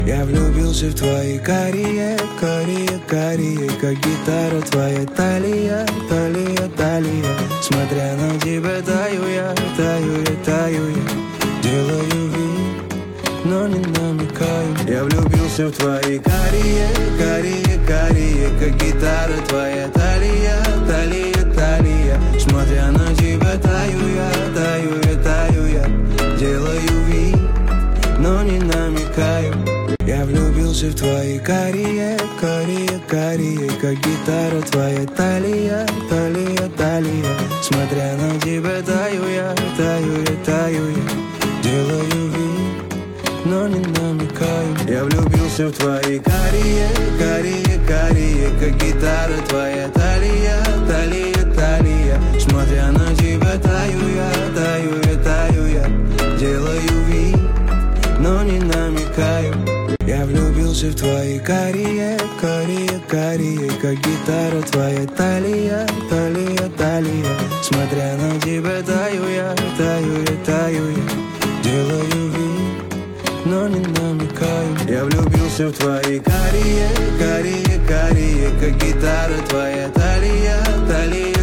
Я влюбился в твои карие, карие, как гитара твоя талия, талия. Смотря на тебя таю я. Делаю вид, но не намекаю. Я влюбился в твои карие, как гитара твоя талия, талия. Смотря на тебя таю я. Делаю вид, но не намекаю. Я влюбился в твои карие, как гитара твоя талия, талия. Смотря на тебя таю я. Делаю вид, но не намекаю. Я влюбился в твои карие, как гитара твоя талия, талия. Смотря на тебя таю я. Делаю вид, но не намекаю. Я влюбился в твои карие, как гитара твоя талия, талия. Смотря на тебя таю я. Делаю вид, но не намекаю. Я влюбился в твои карие, как гитара твоя талия, талия.